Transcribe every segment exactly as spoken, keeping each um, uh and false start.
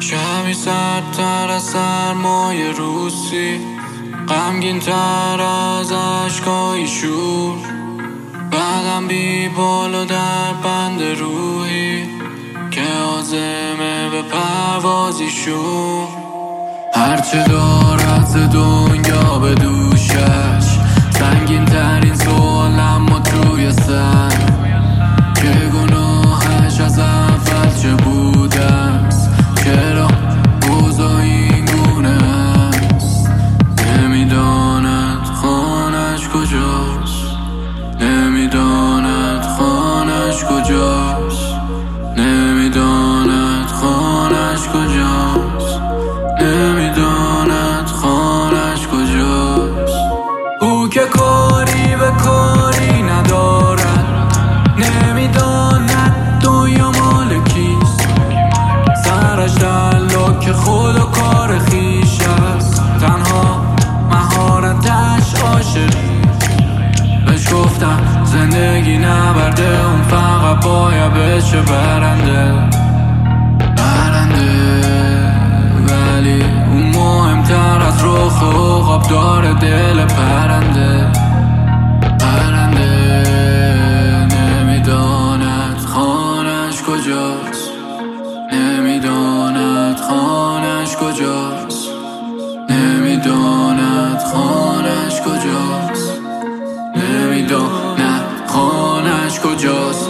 کمی سردتر از سرمای روسی، غمگین تر از اشکای شور، بعدم بی بال و در بند روحی که عازمه به پروازی شور. هرچه دارد ز دنیا به دوشش، سنگین ترین سوالم و توی سر که گناهش از اول چه بوده است، چرا اوضاع این گونه است. نمیداند خانش کجاست، نمیداند خانش کجاست، نمیداند خانش کجاست، نمیداند خانش کجاست. او که کاری به کاری ندارد، نمیداند دنیا مال کیست، سرش در لاک خود و کار خیش است، تنها مهارتش عاشقی. بهش گفتم زندگی نبرده، اون فقط باید بشه برنده برنده ولی اون مهمتر از رخ و عقاب داره دل پرنده پرنده. نمیداند خانش کجاست، نمیداند خانش کجاست، نمیداند خانش کجاست، نمیداند خانش کجاست.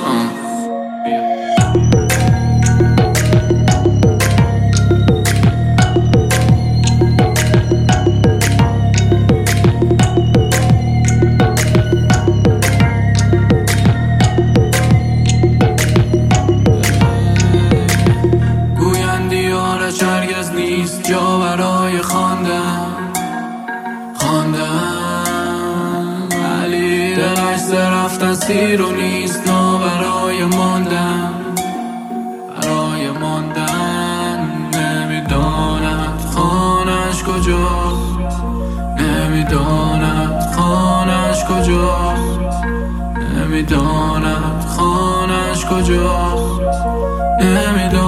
گویندی آرش هرگز نیست جا برای خواندن خواندن، ولی دلش ز رفتن سیر و نیست نا برای ماندن برای ماندن. نمیداند خانش کجاست، نمیداند خانش کجاست، نمیداند خانش کجاست، نمیداند